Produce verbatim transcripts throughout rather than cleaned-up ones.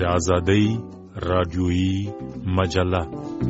آزادۍ رادیویي مجله.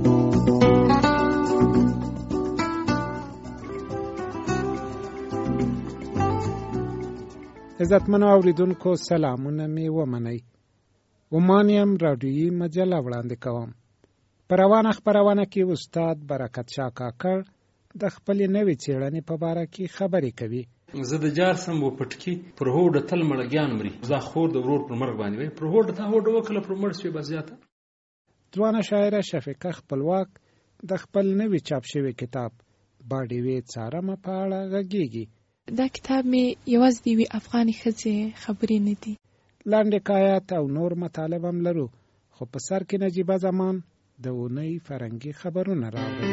عزتمنو اوریدونکو سلامونه می ومنئ. ومانیم رادیویي مجله وړاندې کوم. په روانه خپرونه کې استاد برکت شاه کاکړ د خپلې نوې څېړنې په باره کې خبرې کوي. زه د جار سم و پټکی پر هوډه تل مړګیان مري، زه خور د ورور پر مرګ باندې وي، پر هوډه تا هوډه وکړه پر مړ شوی بزیاته. ځوانه شاعره شفیقه خپلواک د خپل نوې چاپ شوی کتاب باډیوې څارمه په اړه غږیږي. دا کتاب مې یوازې د یوې افغانې ښځې خبرې نه دي. لنډ حکایات او نور مطالب هم لرو، خو په سر کې نجیبه زمان د اونۍ فرهنګي خبرونه راوړي.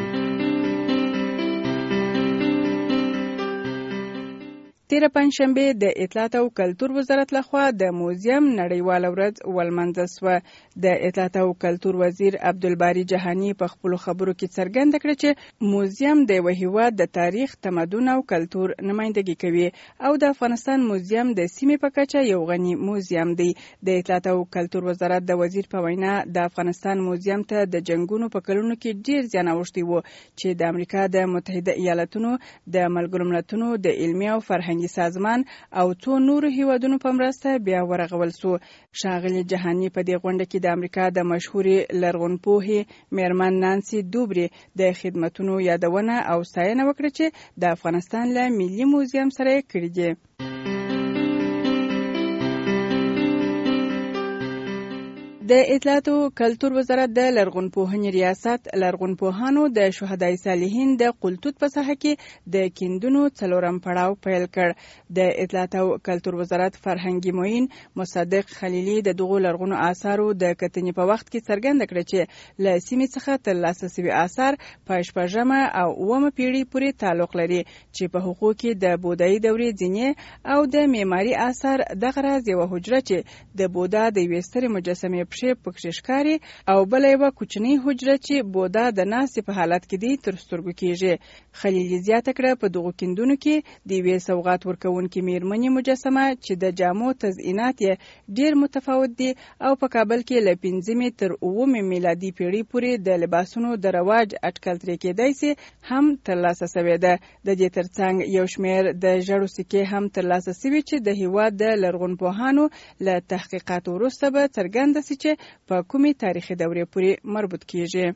تیره پنجشنبه د اطلاعات او کلتور وزارت لخوا د موزیم نړیواله ورځ ولمانځل شوه. د اطلاعات او کلتور وزیر عبدالباری جهانی په خپلو خبرو کې څرګنده کړه چې موزیم د یو هیواد د تاریخ، تمدن او کلتور نمایندګي کوي او د افغانستان موزیم د سیمې په کچه یو غني موزیم دی. د اطلاعات او کلتور وزارت د وزیر په وینا د افغانستان موزیم ته د جنگونو په کلونو کې ډیر زیان اوښتی و چې د امریکا د متحده ایالاتونو، د ملګرو ملتونو د علمي او فرهنګي سازمان او څو نورو هیوادونو په مرسته بیا ورغول سو. ښاغلي جهانی په دې غونډه کې د امریکا د مشهورې لرغونپوهې میرمن نانسي دوبري د خدمتونو یادونه او ستاینه وکړه چې د افغانستان له ملي موزیم سره یې کړي دي. د اطلاعات او کلتور وزارت د لرغونپوهنې ریاست لرغونپوهانو د شهدای صالحین د قلتوت په ساحه کې د کیندونو څلورم پړاو پیل کړ. د اطلاعات او کلتور وزارت فرهنګي معین مصدق خلیلي د دغو لرغونو آثارو د کتنې په وخت کې څرګنده کړه چې له سیمې څخه ترلاسه شوي آثار په شپږمه او اوومه پیړۍ پورې تعلق لري چې په هغو کې د بودایي دورې ځینې او د معماري آثار دغه راز یوه حجره چې د بودا د یوې سترې مجسمې پښې پکې ښکاري او بله یوه کوچنۍ حجره چې بودا د ناستې په حالت کې دی تر سترګو کېږي. خلیلي زیاته کړه په دغو کیندونو کې د یوې سوغات ورکوونکې میرمنې مجسمه چې د جامو تزئینات یې ډېر متفاوت دي او په کابل کې له پنځمې تر اوومې میلادي پیړۍ پورې د لباسونو د رواج اټکل ترې کېدای سي هم ترلاسه سوې ده. د دې ترڅنګ یو شمېر د ژړو سکې هم ترلاسه سوي چې د هېواد د لرغونپوهانو له تحقیقاتو وروسته به څرګنده سي چې په کومې تاریخي دورې پورې مربوط کیږي.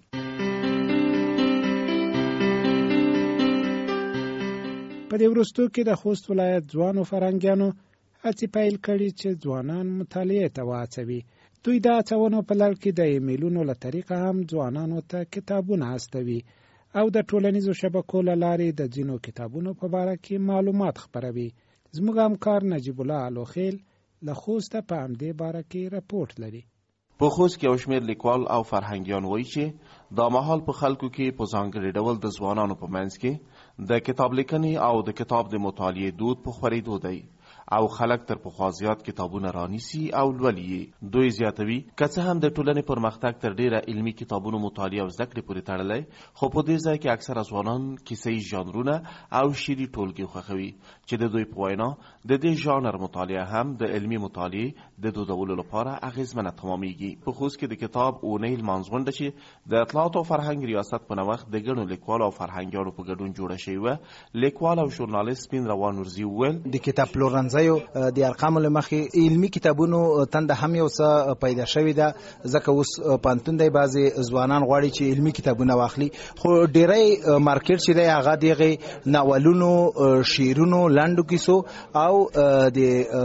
په دې وروستو کې د خوست ولایت ځوانو فرهنګیانو هڅې پیل کړي چې ځوانان مطالعې ته وهڅوي. دوی د هڅونو په لړ کې د ایمیلونو له طریقه هم ځوانانو ته کتابونه استوي او د ټولنیزو شبکو له لارې د ځینو کتابونو په باره کې معلومات خپروي. زموږ همکار نجیب الله الوخیل له خوسته په همدې باره کې راپورټ لري. په خوست کې یو شمېر لیکوال او فرهنګیان وایي چې دا مهال په خلکو کې په ځانګړي ډول د ځوانانو په منځ کې د کتاب لیکنې او د کتاب د مطالعې دود په خورېدو دی او خلک تر پخوا زیات کتابونه رانیسي او لولي. دوی زیاتوي که څه هم د ټولنې پرمختګ تر ډیره علمي کتابونو مطالعه او زده کړې پورې تړلی، خو په دې ځای کې اکثره ځوانان کیسې ژانرونه او شعري ټولګې خوښوي چې د دوی په وینا د دې ژانر مطالعه هم د علمي مطالعې د دودولو لپاره اغیزمنه تمامیږي. په خوست کې د کتاب اونۍ لمانځغونډه چې د اطلاعات او فرهنګ ریاست په نوښت د ګڼو لیکوالو او فرهنګیانو په ګډون جوړه شوې وه، لیکوال او ژورنالیست سپین روان نورزي وویل د کتاب پلورنځ د ارقامو له مخې علمي کتابونو تنده هم یو څه پیدا شوې ده، ځکه اوس پوهنتون دی بعضې ځوانان غواړي چې علمي کتابونه واخلي، خو ډیری مارکیټ چې دی هغه د هغې ناولونو، شعرونو، لنډو کیسو او د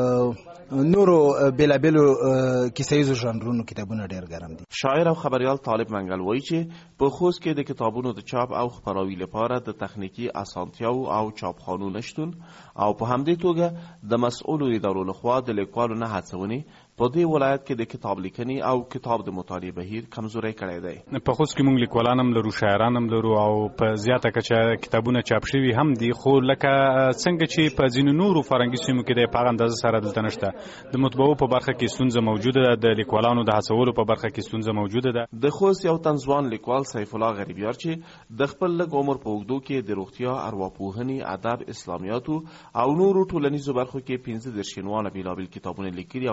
نورو بېلابېلو کیسهییزو ژانرونو کتابونه ډېر ګرم دي. شاعر او خبریال طالب منګل وایي چې په خوست کې د کتابونو د چاپ او خپراوي لپاره د تخنیکي اسانتیاو او چاپخانو نشتون او په همدې توګه د مسؤلو ادارو لخوا د لیکوالو نه هڅونې په دې ولایت کې د کتاب لیکنې او کتاب د مطالعې بهیر کمزوری کړی دی. په خوست کې موږ لیکوالان هم لرو، شاعران هم لرو او په زیاته کچه کتابونه چاپ شوي هم دي، خو لکه څنګه چې په ځینو نورو فرهنګي سیمو کې دی په هغه اندازه سره دلته نشته. د مطبعو په برخه کې ستونزه موجوده ده، د لیکوالانو د هڅولو په برخه کې ستونزه موجوده ده. د خوست یو تن ځوان لیکوال سیف الله غریبیار چې د خپل لږ عمر په اوږدو کې د روغتیا، ارواپوهنې، ادب، اسلامیاتو او نورو ټولنیزو برخو کې پنځه دېرش شینوانه بېلابېل کتابونه لیکلي او ژباړلي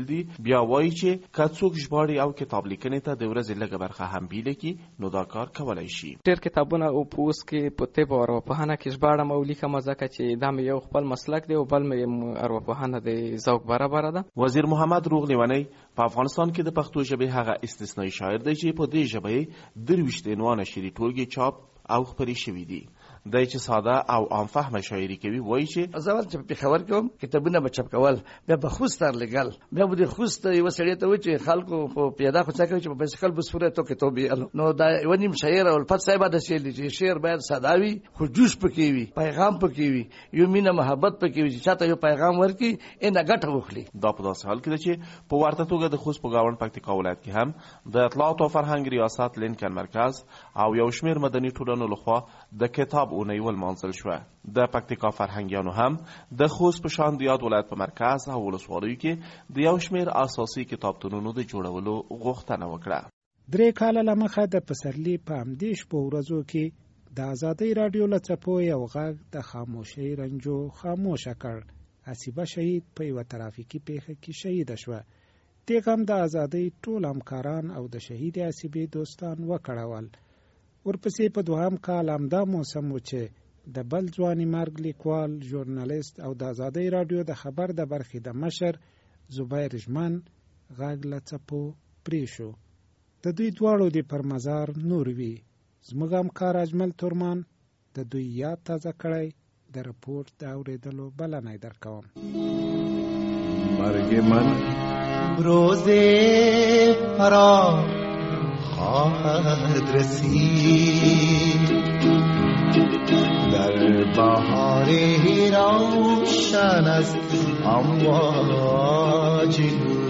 دي بیا وایي چې که څوک ژباړي او کتاب لیکنې ته د ورځې لږه برخه هم بیله کړي نو دا کار کولی شي. ډېر کتابونه او په اوس کې په طب او ارواپوهنه کې ژباړم او لیکم ځکه چې دا مې یو خپل مسلک دی او بل مې ارواپوهنه د ذوق برابره ده. وزیر محمد روغ لیونی په افغانستان کې د پښتو ژبې هغه استثنایی شاعر دی چې په دې ژبه یې درویشت عنوانه شعري ټولګې چاپ او خپرې شوي دي. دی چې ساده او عام فهمه شاعري کوي وایي چې زه اول چې په پېښور کې وم کتابونه به چاپ کول بیا به خوست درلېږل بیا به د خوست یوه سړي ته وایي چې خلکو په پیاده خو څه کوي چې په بایسکل بسپوره تو کتاب یې نو دا یوه نیم شاعر او الفت صاحب داسې ویلي چې شعر باید ساده وي خو جوش پکې وي پیغام پکې وي یو مینه محبت پکې وي چې چاته یو پیغام ورکړي یې نه ګټه وخلي. دا په داسې حال کې ده چې په ورته توګه د خوست په ګاونډ پکتیکا ولایت کې هم د اطلاعات او فرهنګ ریاست لینکن مرکز او یو شمېر مدني ټولنو لخوا د کتاب اونۍ ولمانځل شوه. د پکتیکا فرهنګیانو هم د خوست په شان د یاد ولایت په مرکز او ولسوالیو کې د یو شمېر اساسي کتابتونونو د جوړولو غوښتنه وکړه. درې کاله له مخه د پسرلي په همدې شپو ورځو کې د ازادۍ راډیو له څپو یو غږ د خاموشۍ رنجو خاموشه کړ. حسیبه شهید په یوه ترافیکي پیښه کې شهیده شوه. دې غم د ازادۍ ټول همکاران او د شهید حسیبې دوستان وکړول. ورپسې په دوهم کال همدا موسم و چې د بل ځواني مرګ لیکوال ژورنالیست او د ازادۍ راډیو د خبر د برخې د مشر زبیر ژمن غږ له څپو پرې شو. د دوی دواړو دې پر مزار نور وي. زموږ همکار اجمل تورمان د دوی یاد تازه کړی د رپورټ د اورېدلو بلنه درکوم. مرگ من روز فرا خواهد رسید در بهار روشن از امواج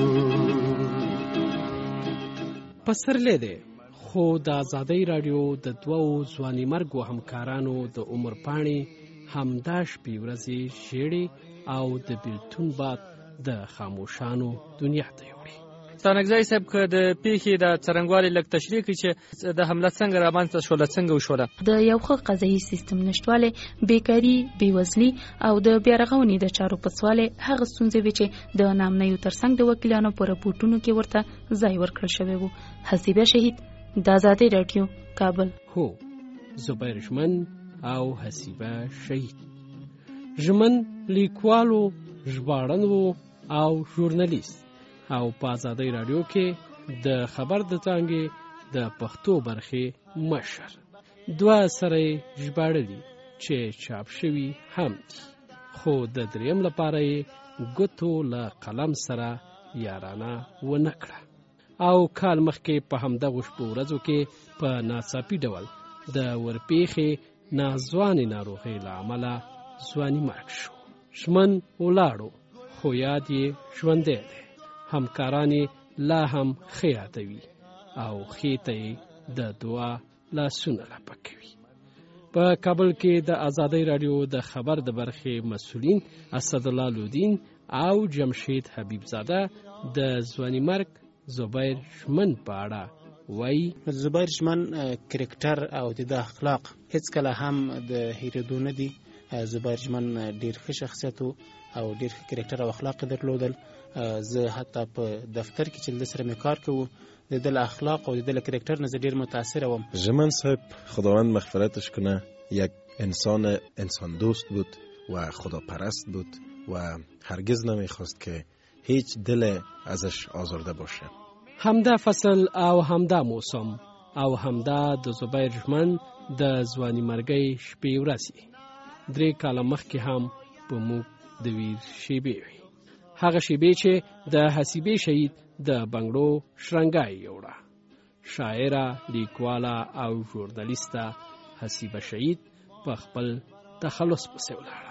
پسرلی دی خو د ازادۍ راډیو د دوو ځواني مرګو همکارانو د عمر پاڼې همدا شپې ورځې ژیړې او د بیلتون باد د خاموشانو دنیا ته یوړي. ستانکزی صاحب که د پیښې د څرنګوالي لږ تشریح کړي چې د حمله څنګه رامنځته شوله څنګه وشوله. د یو ښه قضایي سیستم نشتوالی بیکاري بېوزلي او د بیارغونې د چارو په سوالی هغه ستونزې وې چې د نامنیو ترڅنګ د وکیلانو په رپورټونو کې ورته ځای ورکړل شوی و. حسیبه شهید د ازادۍ راډیو کابل. هو زبیر ژمن او حسیبه شهید. ژمن لیکوالو ژباړن و او ژورنالیست او په ازادۍ راډیو کې د خبر د څانګې د پښتو برخې مشر. دوه سره یې ژباړلي چې چاپ شوي هم دي خو د دریم لپاره یې ګوتو له قلم سره یارانه ونه کړه او کال مخکې په همدغو شپو ورځو کې په ناڅاپي ډول د ورپېښې ناځوانې ناروغۍ له امله ځواني مرګ شو. ژمن ولاړو خو یاد یې ژوندی دی. همکاران لا هم ښه یادوي او ښې ته یې د دعا لاسونه راپه کوي. په کابل کې د ازادۍ راډیو د خبر د برخې مسؤلین اسدالله لودین او جمشید حبیب زاده د ځواني مرګ زبیر ژمن په اړه وایي. زبیر ژمن کرکټر او د اخلاق هیڅ کله هم د هیرېدو نه دي. زبیر ژمن ډېر ښه شخصیت او ډېر ښه کرکټر او اخلاق درلودل. زه حتی په دفتر کې چې د سره مې کار کوو د دل اخلاق و دل کرکتر نه ډیر متاثر وم. ژمن صاحب خداوند مغفرتش کنه یک انسان انسان دوست بود و خداپرست بود و هرگز نمیخواست که هیچ دل ازش آزرده باشه. همدا فصل او همدا موسم او همدا د زبیر ژمن د ځواني مرګۍ شپې ورځې درې کاله مخکې هم په موږ د ویر شیبې وي. هغه شیبې چې د حسیبې شهید د بنګړو شرنګای یوړه. شاعره، لیکواله او ژورنالیسته حسیبه شهید په خپل تخلص پسې ولاړه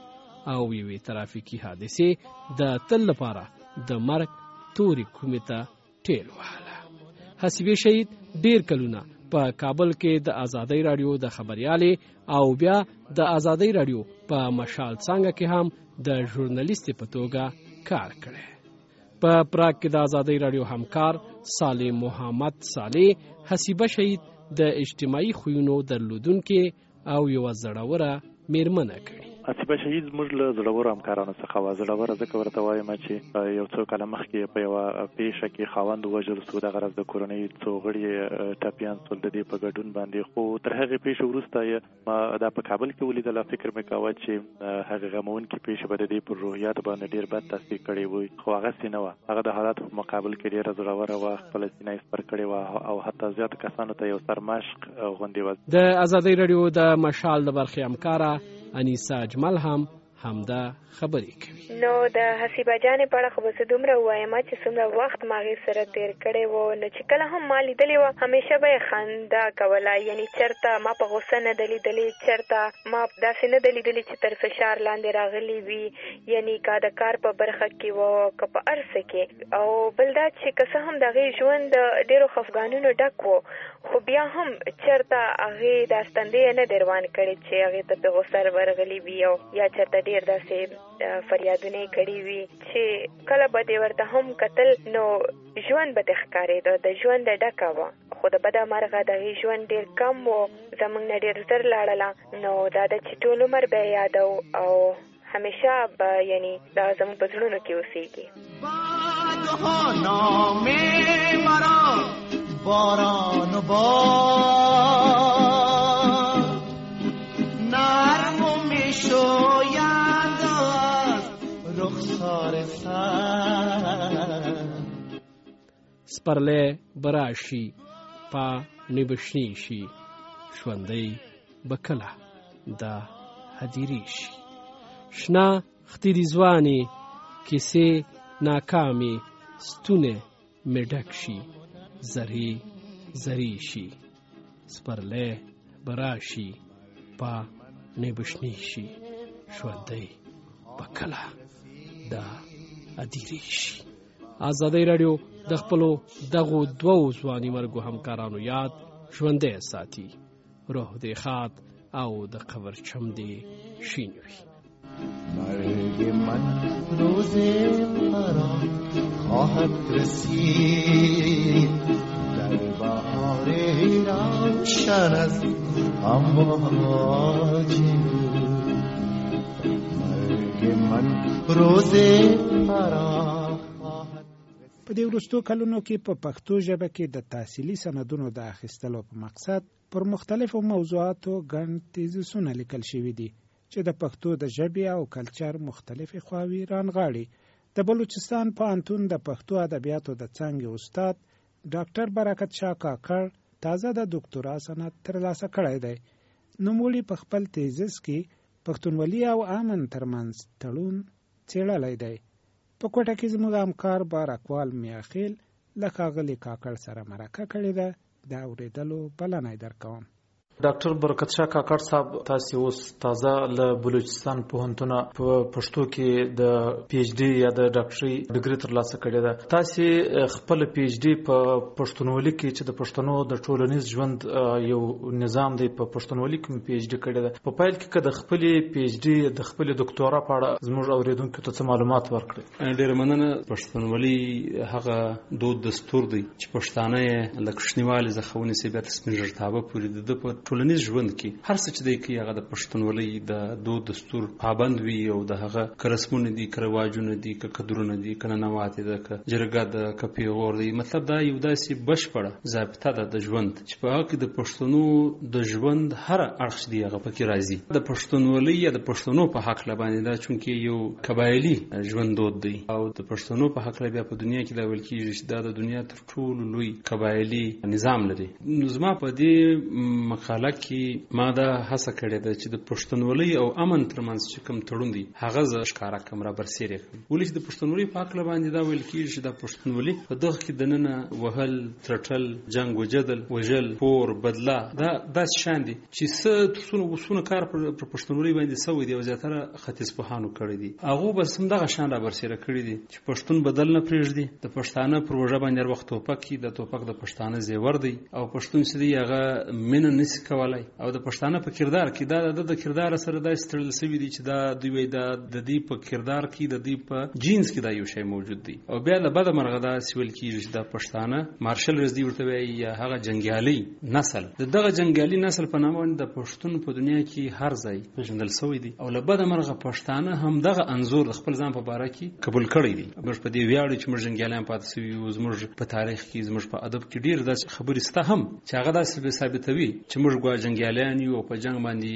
او یوې ترافیکي حادثې د تل لپاره د مرګ تورې کومې ته ټیل وهله. حسیبې شهید ډیر کلونه په کابل کې د ازادۍ راډیو د خبریالې او بیا د ازادۍ راډیو په مشال څانګه کې هم د ژورنالیستې په توګه کار کړی. په پراګ کې د ازادۍ راډیو همکار صالح محمد صالح حسیبه شهید د اجتماعي خویونو درلودونکې او یوه زړوره میرمنه کړي. حسیبه شهید زموږ له زړورو همکارانو څخه وه. زړوره ځکه ورته وایم چې یو څو کاله مخکې په یوه پیښه کې خاوند ووژل سو، دغه راز د کورنۍ څو غړي ټپیان سول د دې په ګډون باندې. خو تر هغې پیښې وروسته ما دا په کابل کې ولیدله، فکر مې کاوه چې هغه غموونکې پیښې به د دې پر روحیاتو باندې ډېر بد تاثیر کړی وي، خو هغسې نه وه. هغه د حالاتو په مقابل کې ډېره زړوره وه، خپله سینه یې سپر کړې وه او حتی زیاتو کسانو ته یو سرمشق غوندې وه. د ازادۍ راډیو د مشال د برخې همکاره انیسا اجمل هم همدا خبرې کوي. نو د حسیبه جانې په اړه خو به زه دومره ووایم چې څومره وخت ما هغې سره تېر کړی و، نو چې کله هم ما لیدلې وه همیشه به یې خندا کوله، یعنی چېرته ما په غوسه نه ده لیدلې، چېرته ما داسې نه ده لیدلې چې تر فشار لاندې راغلی وي، یعنی که د کار په برخه کې وه که په هر څه کې. او بل دا چې که څه هم د هغې ژوند د ډېرو خفګانونو ډک و، خو بیا هم چېرته هغې دا ستندې نه دی روان کړې چې هغې ته په غوسه ورغلي وي او یا چېرته ډېر داسې فریادونه یې کړي وي چې کله به دې ورته هم کتل نو ژوند به دې ښکارېده، د ژوند ډکه وه. خو د بده مرغه د هغې ژوند ډېر کم و، زموږ نه ډېر زر لاړله. نو دا ده چې ټول عمر به یې یادو او همیشه به یعنی دا زموږ په زړونو کې اوسېږي. باران و باد نرم و میشویند از رخسار سر سپرلی براشی پا نبشنیشی ژوندی بکله دا هدیریشی شنا ختیری ځوانې کیسې ناکامې ستونې مې ډک شي زری زری شي سپرلی براشي پا نبشنی شي ژوندی بکله دا ادیری شي. ازادۍ راډیو د خپلو دغو دوو ځواني مرګو همکارانو یاد ژوندی ساتي، روح دې ښاد او د قبر چم دې شین وي. مرگ من روز مرا خواهد رسید در بهار روشن از امواج مرگ من روز مرا. په دې وروستو کلونو کې په پښتو ژبه کې د تحصیلي سندونو د اخیستلو په مقصد پر مختلفو موضوعاتو ګڼ تیزسونه لیکل شوي دي چې د پښتو د ژبې او کلچر مختلفې خواوې رانغاړي. د بلوچستان پوهنتون د پښتو ادبیاتو د څانګې استاد ډاکټر برکت شاه کاکړ تازه د دکتورا سند ترلاسه کړی دی. نوموړي په خپل تیزس کې پښتونولي او امن ترمنځ تړون څېړلی دی. په کوټه کې زموږ همکار بارکوال میاخیل له ښاغلي کاکړ سره مرکه کړې ده، د اورېدلو بلنه یې درکوم. ډاکټر برکت شاه کاکړ صاحب، تاسو اوس تازه له بلوچستان پوهنتون په پښتو کې د پی ایچ ډي یا د ډاکټري ډیګري ترلاسه کړې ده. تاسو خپل پی ایچ ډي په پښتونولي کې چې د پښتنو د ټولنیز ژوند یو نظام دی په پښتونولي کې پی ایچ ډي کړې ده. په پایل کې د خپل پی ایچ ډي د خپل ډاکټورا په اړه زموږ اوریدونکو ته څه معلومات ورکړي. ډېر مننه. پښتونولي هغه دود دستور دی چې پښتانه یې له کوچنیوالي څخه ونیسي بیا تر سپین ژیرتابه پورې د په ټولنیز ژوند کې هر څه چې دی کوي هغه د پښتونولۍ د دود دستور پابند وي او د هغه که رسمونه دي، که رواجونه دي، که قدرونه دي، که ننواتې ده، که جرګه ده، که پیغور دی. مطلب دا یو داسې بشپړه ضابطه ده د ژوند چې په هغه کې د پښتنو د ژوند هر اړخ دی هغه پکې راځي. د پښتونولۍ یا د پښتنو په حقله باندې دا چونکې یو قبایلي ژوند دود دی او د پښتنو په حقله بیا په دنیا کې دا ویل کېږي چې دا د دنیا تر ټولو لوی قبایلي نظام لري. نو زما په دې مقاله کې ما دا هڅه کړې ده چې د پښتونولۍ او امن ترمنځ چې کوم تړون دی هغه زه ښکاره کړم، را برسېره کړم. ولې چې د پښتونولۍ په هکله باندې دا ویل کېږي چې دا پښتونولي په دغه کې دننه وهل، ترټل، جنګ و جدل، وژل، پور، بدله دا داسې شیان دي چې څه تسونه وسونه کار پر پښتونولۍ باندې سوی دی او زیاتره ختیځپوهانو کړی دي. هغو بس هم دغه شیان را برسېره کړي دي چې پښتون بدل نه پرېږدي، د پښتانه پر وژه باندې هر وخت توپک کي، د توپک د پښتانه زیور دی او پښتون چې دی هغه مینه نسي نشي کولای او د پښتانه په کردار کې دا د کردار سره د استړل سوي دي چې دا دوی وای دا د دې په کردار کې د دې په جینز کې دا یو شی موجود دی او بیا له بده مرغه دا سویل کېږي چې د پښتانه مارشل رزدي ورته وایي یا هغه جنگیالي نسل د دغه جنگیالي نسل په نامه د پښتون په دنیا کې هر ځای پیژندل شوی دی او له بده مرغه پښتانه هم دغه انزور د خپل ځان په باره کې قبول کړی دی. موږ په دې ویاړو چې موږ جنگیالیان پاتې سوي یو، زموږ په تاریخ کې زموږ په ادب کې ډېر داسې خبرې شته هم چې هغه داسې ثابتوي چې موږ ګوا جنگیالیان یو او په جنگ باندې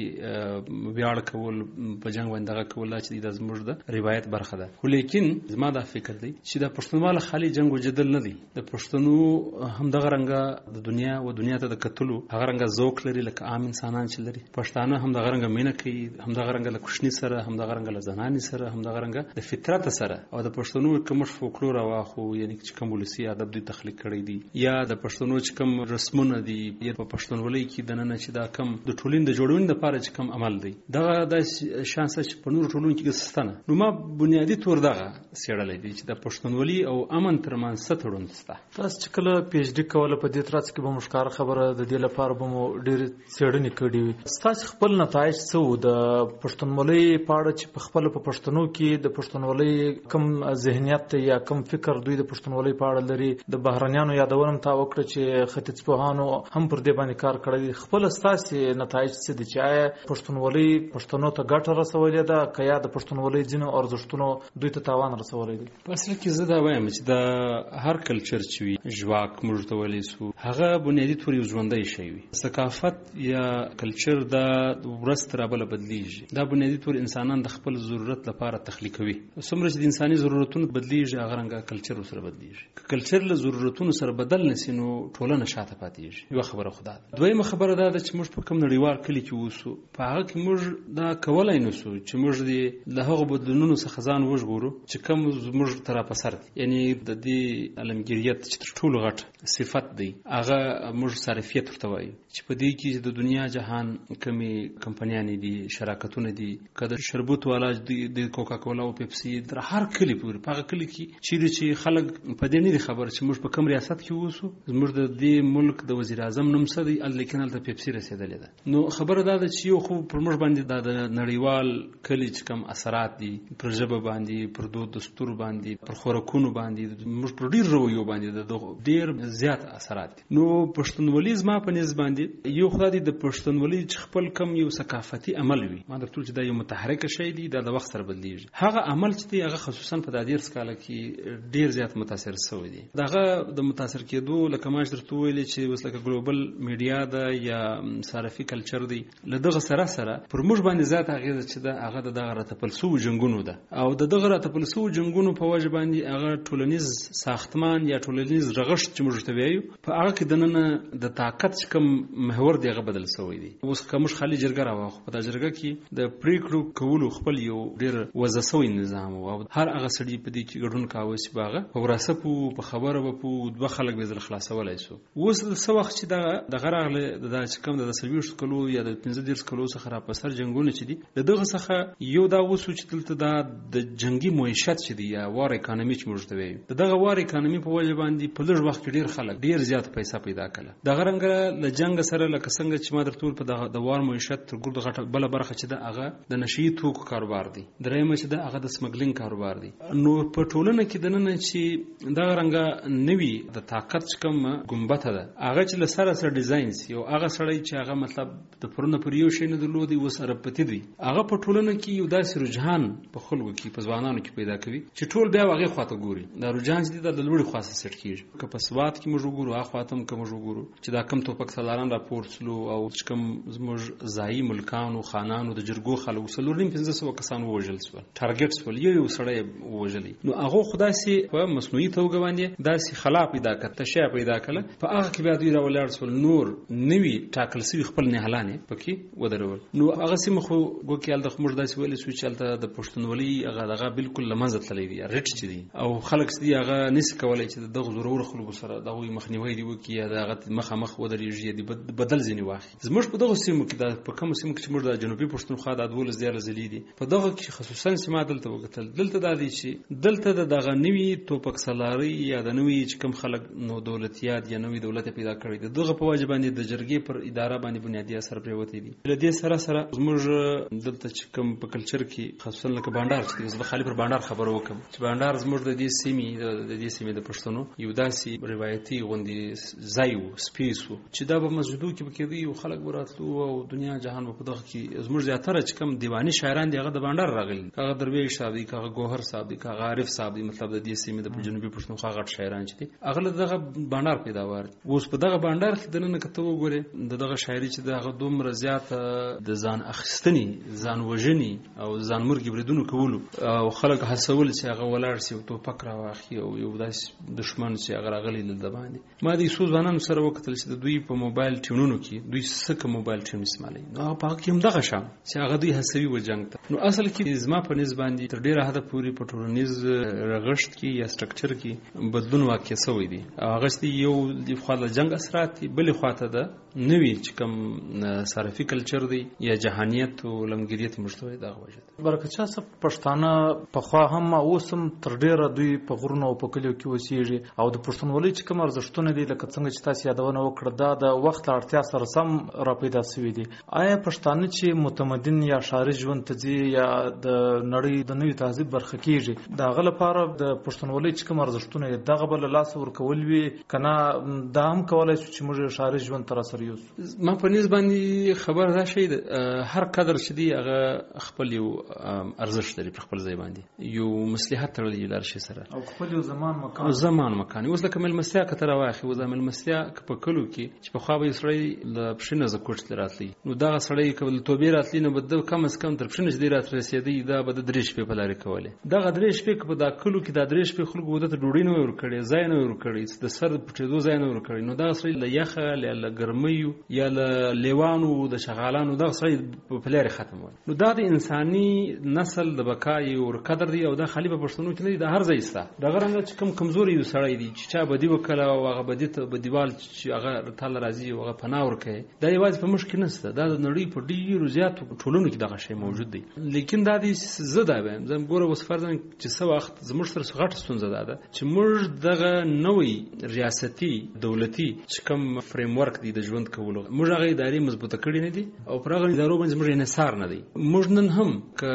ویاړ کول، په جنگ باندې دغه کول چې د زموږ د روایت برخه ده. خو لیکن زما دا فکر دی چې د پښتونوال خالي جنگ او جدل نه دی، د پښتنو هم دغه رنګه د دنیا او دنیا ته د کتلو هغه رنګه ذوق لري لکه عام انسانان چې لري. پښتانه هم دغه رنګه مینه کوي، هم دغه رنګه له کوشنی سره، هم دغه رنګه له زنانې سره، هم دغه رنګه د فطرت سره. او د پښتنو کوم فولکلور او خو یعنی چې کوم ولسی ادب دی تخلیق کړی دی یا د پښتنو چې کوم رسمونه دي یا په پښتونولۍ کې د نن چې دا کم د ټولین د جوړون لپاره چې کوم عمل دی دغه د شانس چې په نور ټولون کې ستنه. نو ما بنیادی تور دغه سیړلې دي چې د پښتونولۍ او امن ترمنځ څه تړون شته. تاسو چې کله پی ایچ ډي کوله په دې ترڅ کې به مشکار خبره د دې لپاره به مو ډېر څېړنې کړې وي. تاسو خپل نتایج څه وو د پښتونولۍ په اړه چې په خپل په پښتنو کې د پښتونولۍ کم ذهنیت یا کم فکر دوی د پښتونولۍ په اړه لري؟ د بهرنیانو یادونه تا وکړه چې ختیځ پوهانو هم پر دې باندې کار کړی. خپل تاسو نتایج څه دي چې آیا پښتونولۍ پښتنو ته ګټه رسولې ده که یا د پښتونولۍ ځینو ارزښتونو دوی ته تاوان رسولی دی؟ په اصل کې زه دا وایم چې د هر کلچر چې وي ژواک موږ ته ویلی سو هغه بنیادي طور یو ژوندی شی وي. ثقافت یا کلچر دا ورځ تر بله بدلیږي. دا بنیادي طور انسانان د خپل ضرورت لپاره تخلیقوي. څومره چې د انساني ضرورتونو بدلیږي هغه رنګه کلچر سره بدلیږي. که کلچر له ضرورتونو سره بدل نسی نو ټولنه شاته پاتېږي. یو خبره خدا ده. دویمه خبره دا ده چې موږ په کوم نړیوال کلي کې اوسو په هغه کې موږ دا کولای نه سو چې موږ د له هغه بدلونونو څخه ځان وژغورو چې کوم زموږ تر په سر دي. یعنی د دې علمګریت چې تر ټولو غټ صفت دی هغه موږ صرفیت ورته وایو چې په دې کې د دنیا جهان کمی کمپنیانې دي، شراکتونه دي، کله شربت والا د کوکا کولا او پیپسي در هر کلی پورې په هغه کلی کې چیرې چې خلک په دې نه دي خبر چې موږ په کوم ریاست کې اوسو، زموږ د دې ملک د وزیر اعظم نوم څه دی، لیکن هلته پیپسي رسېدلې ده. نو خبره دا ده چې یو خو پر موږ باندې دا د نړیوال کلی چې کوم اثرات دي پر ژبه باندې، پر دود دستور باندې، پر خوراکونو باندې، موږ پر ډېر رویو باندې د ډېر زیات اثرات دي. نو پښتونولي زما په نسبت باندې یو خدای دی د پښتونولي چې خپل کم یو ثقافتي عمل وي. ما درته چې دا یو متحرک شی دی دا د وخت سره بدلیږي. هغه عمل چې دی هغه خصوصا په دادیر سکاله کې ډېر زیات متاثر شوی دی. دغه د متاثر کېدو لکه ما درته ویلې چې اوس لکه ګلوبل میډیا ده یا صرفي کلچر دی له دغه سره سره پر موږ باندې ذات اغیزه چې ده هغه د دغه راتپلسو جنگونو ده او د دغه راتپلسو جنگونو په وجه باندې هغه ټولنیز ساختمان یا ټولنیز رغښت چې موږ ته وایو په هغه کې دننه د طاقت کم محور دی هغه بدل شوی دی. اوس کوم خالي جرګه راوخ په جرګه کې د پریکړو کولو خپل یو ډیر وځسوي نظام او هر هغه سړي په دې کې ګډون کاوه چې باغه په وراسپو په خبره په دوه خلک به ځل خلاصولای شو. اوس د څه وخت چې دا د غراغله د چې کوم د سرویس کلو یا د پنځه ډیر کلو څخه را پسر جنگونه چې دي دغه څخه یو دا وسو چې دلته دا د جنگي معیشت چې دی یا وار اکانومي چې موږ ته وایو دغه وار اکانومي په وجه باندې په لږ وخت کې ډیر خلک ډیر زیات پیسې پیدا کړل. دغه رنګ له جنگ سره لکه څنګه چې ما درته په دغه د وار معیشت تر ګرد غټه بل برخه چې دا هغه د نشي توکو کاروبار دی، درېمه چې دا هغه د سمګلینګ کاروبار دی. نو په ټولنه کې دنه چې دغه رنګ نوی د طاقت کم ګمبت ده هغه چې له سره سره ډیزاین سی او هغه سړی چې هغه مطلب د پرونه پر یو شی نه درلودي وس رپتی دی هغه په ټولنه کې یو داسې رجحان په خلکو کې په ځوانانو کې پیدا کوي چې ټول بیا هغه خواته ګوري. دا رجحان چې د لوړ خاصه سټ کیږي که په سواد کې موږ وګورو هغه خواته کوم موږ وګورو چې دا کم توپک سالاران راپورتلو او چې کوم زموږ ځایي ملکانو خانانو د جرګو خلکو سلورین پنځه سوه کسان ووژل شول، ټارګټ شول، یو یو سړی ووژلی. نو هغه خدای سي په مصنوعي توګه باندې داسې خلا پیدا کړ، تشیا پیدا کړل، په هغه کې بیا دوی راولاړ شول نور نوی ټاکل سوي خپل نهلانه پکې ودرول. نو هغه سیمه خو ګوکیال د خمر داسې ویل سو چې الته د پښتونولي هغه دغه بالکل لمنځه تللی دی رټ چي دي او خلک دې هغه نس کولای چې دغه ضرور خلکو سره دغه مخنیوي دی وکي یا دغه مخه مخ ودرېږي دی بدل ځنی واخی. زموږ په دغه سیمه کې د په کوم سیمه کې چې موږ د جنوبي پښتونخوا د ادول زیاله زلی دي په دغه کې خصوصا سیمه دلته وکتل دلته د دې چې دلته دغه نوی توپک سالاری یا د نوی چې کوم خلک نو دولتيات یا نوی دولت پیدا کړی دغه په واجب باندې د جرګې پر پر اداره باندې بنیادی اثر پریوتی دي. له دې سره سره زموږ دلته چې کوم په کلچر کې خاصه لکه بانډار چې زه خالي پر بانډار خبرو وکم چې بانډار زموږ د دې سیمې د دې سیمې د پښتنو یو داسې روایتي غوندي ځای و سپیس و چې دا به مسجدو کې پکې دی او خلک وراتلو او دنیا جهان په دغه کې زموږ زیاتره چې کوم دیوانی شاعران دی هغه د بانډار راغلي، هغه درویش صاحب دی، هغه ګوهر صاحب دی، هغه عارف صاحب دی، مطلب د دې سیمې د جنوبي پښتونخوا غټ شاعران چې دي هغه دغه بانډار پیداوار. اوس په دغه بانډار کې دنه کته وګوره دغه شاعري چې دغه دومره زیات د ځان اخستنی، ځان وژنی او ځان مرګ بریدونو کولو او خلک هڅول چې هغه ولاړ شي او توپک راواخي او یو داس دشمن چې هغه راغلی د باندې. ما د یسوع ځوانانو سره وکتل چې د دوی په موبایل ټیونونو کې دوی سکه موبایل ټیون استعمالوي، نو په هغه کې هم دغه شان چې هغه دوی هڅوي و جنگ ته. نو اصل کې زما په نسبت باندې تر ډیره حد پورې په ټولنیز رغښت کې یا سټرکچر کې بدلون واقع شوی دی. هغه یو د خپل جنگ اثرات بل خواته ده نوی چې کوم صرفي کلچر دی یا جهانیت او لمګریت مشتوي دغه وجه. برکت شاه صاحب پښتانه په خوا هم اوسم تر ډیره دوی په غرونو او په کلیو کې اوسېږي او د پښتونولۍ چې کوم ارزښتونه دي لکه څنګه چې تاسو یادونه وکړه دا د وخت له اړتیا سره سم را پیدا شوي دي. آیا پښتانه چې متمدن یا ښاري ژوند ته ځي یا د نړۍ د نوي تهذیب برخه کېږي د هغه لپاره د پښتونولۍ چې کوم ارزښتونه یې دغه بل لاس ورکول وي کنه دا هم کولای شو چې موږ ښاري ژوند ته راسره یوسو؟ ما په نسبت باندې خبر دا شي هر قدر چې دی هغه خپل یو ارزښت لري په خپل ځای باندې یو مصلحت تړلی لار شي سره او خپل یو زمان مکان زمان مکان اوس لکه مل مسیا کتر واخی و زمل مسیا په کلو کې چې په خوا به سړی ل پښینه ز کوټ راتلی نو دا سړی کول توبې راتلی نو بده کم از کم تر پښینه دې رات رسیدي دا بده درې شپې په لارې کوله دا درې شپې په دا کلو کې دا درې شپې خلکو ودته ډوډۍ نه ور کړي ځای نه ور کړي د سر پټېدو ځای نه ور کړي نو دا سړی ل یخه ل ګرمیو یا ل لیوانو د شغالانو دا سړی په لارې ختم و نو دا د انساني نسل د بقای او قدر دی او دا خلیفہ پښتنو کې نه د هر ځای ستا دا غرنګ چې کم کمزوري یو سړی دی چې چا بدی وکړه او هغه بدی ته بدیوال چې هغه تعالی راضي او هغه پناه ورکړي دا یوازې په مشکل نشته دا د نړۍ په ډیرو زیاتو ټولنو کې دغه شی موجود دی لیکن دا د زده به زم ګوره وس فرضاً چې څو وخت زموږ سره غټ ستونزه ده چې موږ دغه نوې ریاستي دولتي چې کوم فریم ورک دی د ژوند کولو موږ هغه ادارې مضبوطه کړې نه دي او پر هغه ادارو باندې موږ انحصار نه دی موږ نن هم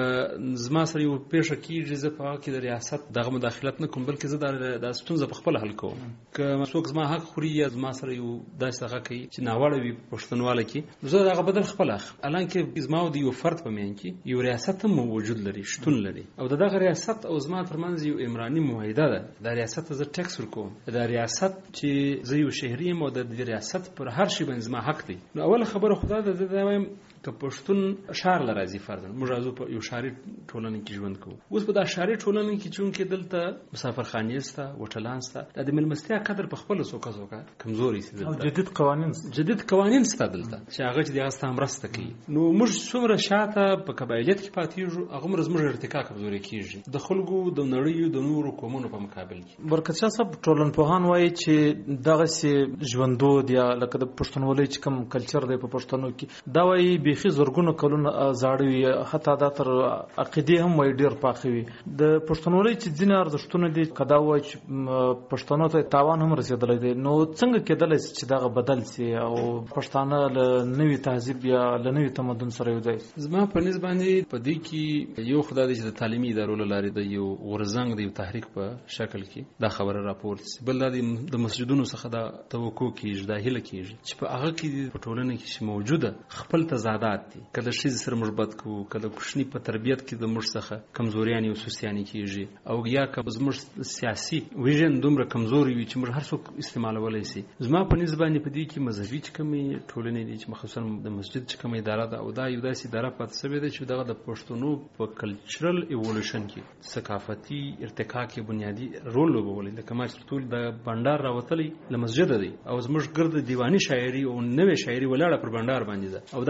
ک زما سره یو پیښه کیږي زه په هغه کې د ریاست دغه مداخلت نه کوم بلکې زه د ستونزه په خپل حل کوم که څوک زما حق خوري یا زما سره یو داسې هغه کوي چې ناوړه وي پښتونواله کې زه دغه بدل خپل اخ الان کې زما د یو فرد په مین کې یو ریاست هم موجود لري شتون لري او دغه ریاست او زما ترمنځ یو عمراني معاهده ده د ریاست زه ټیکس ورکوم د ریاست چې زه یو شهري یم او د ریاست پر هر شي باندې زما حق دی نو اول خبره خدا د زه وایم که پښتون شهر لراځي فرض موږ راځو په یو شهري ټولنه کې ژوند کوو اوس په دا شهري ټولنه کې چې کې دلته مسافرخانې سته هوټلان سته د ملمستیا قدر په خپل سوکا سوکا کمزوري سي او جدید قوانين جدید قوانين سته دلته چې هغه چې دغه ستام راسته کوي نو موږ څومره شاته په قبایلیت کې پاتېږو هغه موږ زموږ ارتقا کمزوري کیږي د خلکو د نړۍ د نورو قومونو په مقابل کې برکت شاه صاحب ټولنپوهان وایي چې دغه سي ژوندود یا لکه د پښتونولۍ چې کوم کلچر دی په پښتنو کې دا وایي بيخي زرګونو کلونه زاړوي حتی دا تر عقیده هم وایي ډیر پاخوي د پښتونولۍ چې ځینې ارزښتونه دي کدا وایي چې پښتنو ته تاوان هم رسیدلی دی نو څنګه کېدلی شي چې دغه بدل سي او پښتانه له نوي تهذیب یا له نوي تمدن سره یو ځای زما په نسبت باندې په دې کې یو خدای دی چې د تعلیمي ادارو له لارې د یو غورځنګ د یو تحریک په شکل کې دا خبره راپورته سي بل د مسجدونو څخه دا توقع کیږي دا هیله کیږي چې په هغه کې په ټولنه کې موجوده خپل تضادات دي کله شي سره مثبت کو کله کوشنی په تربيت کې د مر څخه کمزوریان او سوسیانی کیږي او یا که زموږ سیاسي ویژن دومره کمزوري وي چې موږ هر څوک استعمالولای شي زما په نسبت باندې په دې کې مذهبي چې کومې ټولنې دي چې مخصوصا د مسجد چې کومې اداره ده او دا یو داسې اداره پاتې شوې ده چې دغه د پښتنو په کلچرل ایوولوشن کې ثقافتي ارتقا کې بنیادی رول لوبولې لکه ما چې ټول د بندر راوتلې له مسجد دی او زموږ ګرد دیوانی شاعري او نوې شاعري ولاړه پر بندر باندې ده او دا یو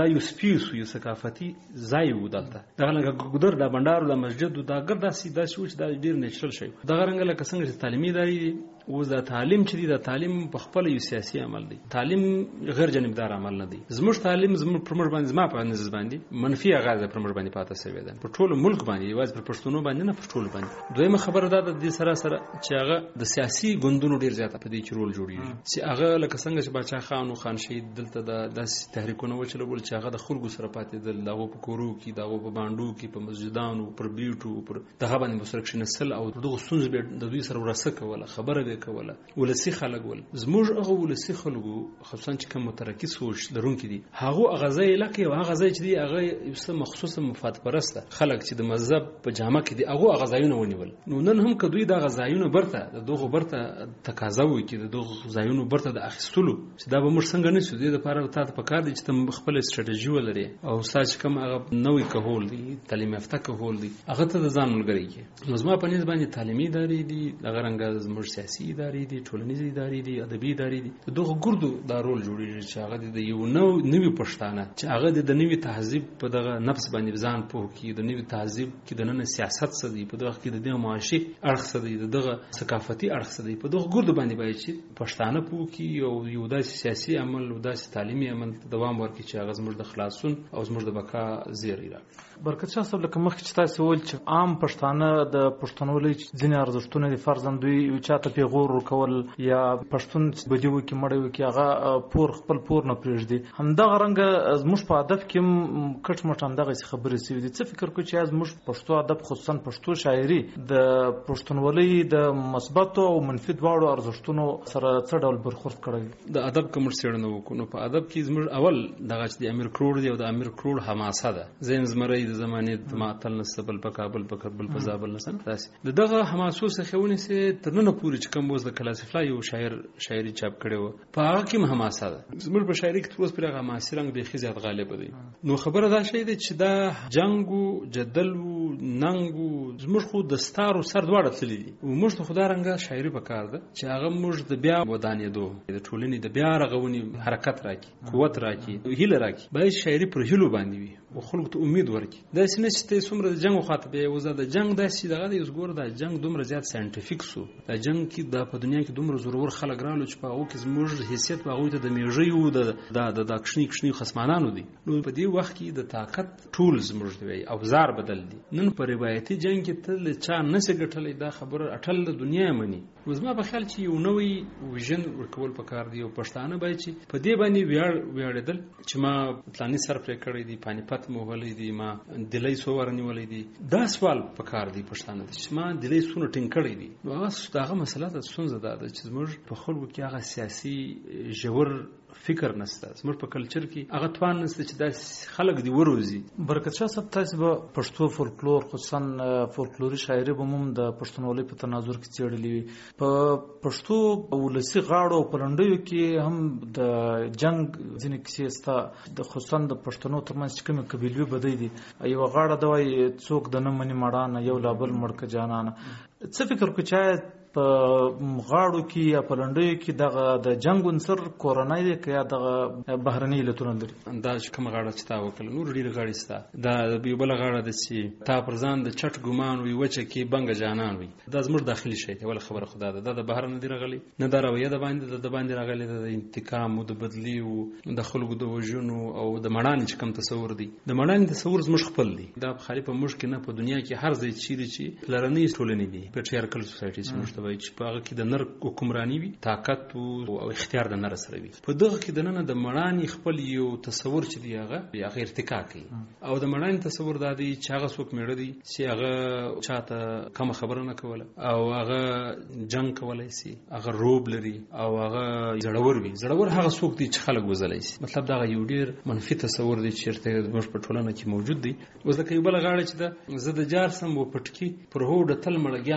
سپیس یو ثقافتي ځای و دلته دغه لکه ګودر د بندار د مسجد دا ګردا سیدا شو چې دا ډیر نیچرل شي دغه رنګ لکه څنګه چې تعلیمي ادارې او دا تعلیم چې دا تعلیم په خپل یو سیاسي عمل دی تعلیم غیر جانبدار عمل نه دی زموږ تعلیم زموږ پرمر باندې زما په نظر باندې منفي اغاز پرمر باندې پاتې شوی دی په ټول ملک باندې یوازې پر پښتونو باندې نه پر ټول باندې دویمه خبره ده د دې سره سره چې هغه د سیاسي ګوندونو ډیر زیاته په دې کې رول جوړیږي چې هغه لکه څنګه چې بادشاہ خان او خان شهید دلته د داسې تحریکونه وچلول چې هغه د خلکو سره پاتې دل دغه په کورو کې دغه په باندو کې په مسجدانو پر بیوټو پر دغه باندې مسرکشن سل او دغه سنځ به د دوی سره ورسه کوله خبره به کوله ولسی خلک ول زموږ هغه ولسی خلکو خصوصا چې کوم مترقی سوچ لرونکي دي هغه غزای لکه او هغه ځای چې دی هغه یو څه مخصوصه مفاد پرسته خلک چې د مذهب په جامه کې دي هغه غزایونه ونیول نو نن هم کدوې د غزایونه برته د دغه برته تقاضا وي چې د دغه غزایونه برته د اخیستلو چې دا به موږ څنګه نشو د لپاره ته په کار دي چې تم خپل استراتیژي ولري او ساج کوم هغه نوې کهول دي تعلیم یافته کهول دي هغه ته د ځان ملګری کې نو زما په نسبت باندې تعلیمي ادارې دي دغه رنګ زموږ سیاسي ادارې دي ټولنیزې ادارې دي ادبي ادارې دي دغه ګردو دا رول جوړیږي چې هغه د یو نو نوې پښتانه چې هغه د نوې تهذیب په دغه نفس باندې ځان پوه کی د نوې تهذیب کې د نن سیاست څه دی په دغه کې د دې معاشي اړخ څه دی دغه ثقافتي اړخ څه دی په دغه ګردو باندې باید چې پښتانه پوه کی او یو داسې سیاسي عمل او داسې تعلیمي عمل دوام ورکړي چې هغه زموږ د خلاصون او زموږ د بقا زیری راکړي برکت شاه صاحب لکه مخکې چې تاسو ویل چې عام پښتانه د پښتونولۍ ځینې ارزښتونه دي فرضاً دوی یو چاته پیغور ورکول یا پښتون بدی وکي مړی وکي هغه پور خپل پور نه پرېږدي همدغه رنګه زموږ په ادب کې کټ مټ همدغه خبرې شوي دي څه فکر کوئ چې زموږ پښتو ادب خصوصا پښتو شاعري د پښتونولۍ د مثبتو او منفي دواړو ارزښتونو سره څه ډول برخورد کړی د ادب کوم څېړنه وکړو په ادب کې زموږ اول دغه چې د امیر کروړ دی او د امیر کروړ حماسه ده زین زمری د زمانې معطل نسبل په کابل په کابل په زابل نسن تاسو دغه حماسو څخه ونی سي ترنه پوری چې کوم وز د کلاسیفلا یو شاعر شاعري چاپ کړي و په هغه کې حماسه ده زموږ په شاعري کې اوس پر هغه حماسي رنگ به خزيات غالب دی نو خبره دا شي چې دا جنگو جدلو ننګو زموږ خو د ستارو سر دواړه تللی دي او موږ خو دا رنګه شاعري په کار ده چې هغه موږ د بیا ودانېدو د ټولنې د بیا رغونی حرکت راکې قوت راکې هیله راکې باید شاعري پر هیلو باندې وي او خلکو ته امید ورکړي دا سینه چې څومره د جنگ خاطبه وزه د جنگ داسې دغه د یوزګور د جنگ دومره زیات ساينټیفیک سو د جنگ کې د په دنیا کې دومره زورور خلک رالو چې په هغه کې زموږ حیثیت په هغه ته د میژیو د د د کښنی کښنی خصمانانو دي نو په دې وخت کې د طاقت ټولز زموږ دی اوزار بدل دي نن په روایتي جنگ کې تل چا نسې ګټلې دا خبره اټل د دنیا مني وزما په خیال چې یو نوې ویژن ورکول پکار دی او پښتانه باید چې په دې باندې ویاړ ویاړېدل چې ما پلاني سر پرې کړی دی پانی پت مو ولې دی ما دلی سو ورنیولې دي دا سوال پکار دی پښتانه چې ما دلی سونه ټینګ کړی دی نو هغه داغه مسله د سنځه ده چې زموږ په خلکو کې هغه سیاسي ژور فکر نشته زموږ په کلچر کې هغه توان نشته چې دا خلک دی وروزي برکت شاه صاحب تاسو به پښتو فولکلور خصوصا فولکلوري شاعري به موږ د پښتونولۍ په تناظر کې څېړلې په پښتو ولسی غاړو او پلنډیو کې هم د جنگ ځینې کیسې ستا د خصوصا د پښتنو ترمنځ چې کومې قبیلوي بدۍ دي یو غاړه دا وایي څوک د نه مني مړانه یو لا بل مړکه جانانه څه فکر کوئ چې په غاړو کې یا په لنډیو کې دغه د جنگ عنصر کورنۍ دی که یا دغه بهرني علتونه لري دا چې کومه غاړه چې تا وکړه نور ډېرې غاړې شته دا یو بله غاړه ده چې تا پر ځان د چټ ګمان وي وچه کې بنګه جانان وي دا زموږ داخلي شی دی بله خبره خو دا ده دا د بهر نه دی راغلی نه دا رویه د باندې د باندې راغلی ده د انتقام او د بدلي او د خلکو د وژنو او د مړانې چې کوم تصور دی د مړانې تصور زموږ خپل دی دا خالي په موږ کې نه په دنیا کې هر ځای چیرې چې پلرنۍ ټولنې دي پیټریارکل سوسایټي چې موږ چې په هغه کې د نر حکمرانی وي طاقت او اختیار د نر سره وي په دغه کې د نن د مړانې خپل یو تصور چې دی هغه هغه ارتقا کوي او د مړانې تصور دا دی چې هغه څوک میړه دی چې هغه چاته کوم خبره نه کوله او هغه جنگ کولای شي هغه روب لري او هغه زړور وي زړور هغه څوک دی چې خلک وزلای شي مطلب دا یو ډیر منفي تصور دی چې ارتقا په ټولنه کې موجود دی اوس د یو بل غاړه چې دا زه د جار سم و پټکی پر هو د تل مړګیان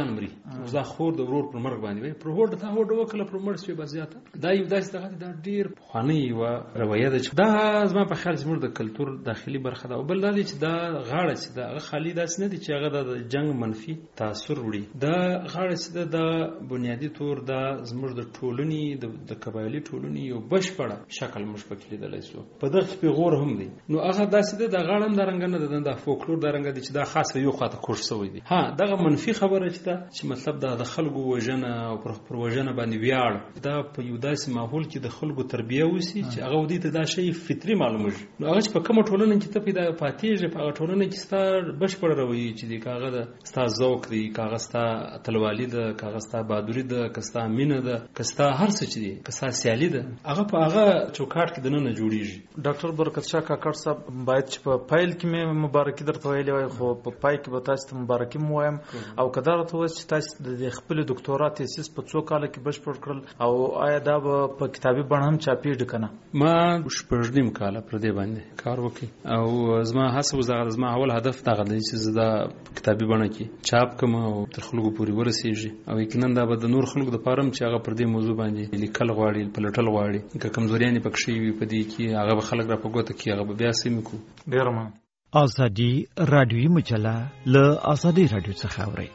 ځان مري اوس دا خور د ورور پر مرګ باندې وي پر هوډ ته هوډ وکړه پر مړ شوی بس زیاته دا یو داسې دغه دا ډیر خواني و رویه ده چې دا زما په خیال زموږ د کلچر داخلي برخه ده او بل دا دی چې دا غاړه چې دا خالی داس نه دي چې هغه د جنگ منفي تاثیر وړي دا غاړه چې د بنیادی تور دا زموږ د ټولنې د قبایلی ټولنې یو بشپړه شکل موږ پکې لیدلی سو په دغه پیغور هم دی نو هغه داسې ده د غاړه هم د رنګ نه ده د فولکلور د رنګ دی چې دا خاصه یو خاطر کوښ شوی دی ها دغه منفي خبره چې دا چې مطلب دا د خلکو وژنه او پر وژنه باندې ویاړ دا په یو داسې ماحول کې د خلکو تربیه وسی چې هغه ودی ته دا شی فطری معلومه نو هغه په کومه ټولنه کې ته پیدا پاتېږي په هغه ټولنه کې ستار بشپړ روي چې دی کاغه د ستا ذوق دی کاغه ستا تلوالی ده کاغه ستا بهادری ده کستا مینه ده کستا هر څه چې دی کستا سیالي ده هغه په هغه چوکاټ کې د نه جوړیږي ډاکټر برکت شاه کاکړ صاحب باید چې په فایل کې مې مبارکي درته ویلې وای خو په پای کې به تاسو ته مبارکي مو وایم او کدا راته وایي چې تاسو د خپل ډاکټورا تیسیس په څو کال کې بشپړ کړل او آیا دا په کتابي بڼه هم چاپېږي کنه ما شپږ نیم کال پر دې باندې کار وکړ او زما هڅه وزغه زما اول هدف دا غلی چې زدا کتابي بڼه کې چاپ کوم او تر خلکو پورې ورسیږي او یقینا دا به د نور خلکو د پاره چې هغه پر دې موضوع باندې لیکل غواړي پلټل غواړي که کمزوريان پکې وي په دې کې هغه به خلک را پګوته کې هغه بیا سیمه کو ډیر ما ازادي رادیوي مجله له ازادي رادیو څخه اوري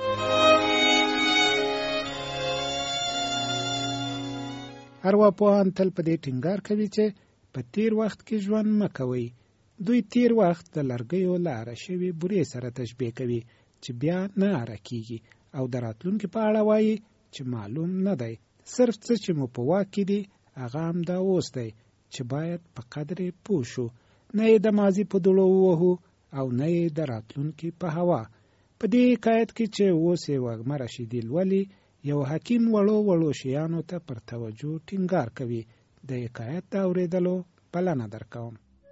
ارواپوهان تل په دې ټینګار کوي چې په تیر وخت کې ژوند مکوي دوی تیر وخت د لرګیو لاره شوي بورې سره تشبیه کوي چې بیا نه اره کیږي او د راتلونکي په اړه وایي چې معلوم نه دی صرف څه چې مو په واک کې دي هغه هم دا اوس دی چې باید په قدر پوه شو نه یې د ماضي په دوړو ووهو او نه یې د راتلونکي په هوا په دې حکایت کې چې اوس یې وږمه رشیدي لولي یو حکیم وړو وړو شیانو ته پر توجه ټینګار کوي د حکایت د اورېدلو بلنه درکوم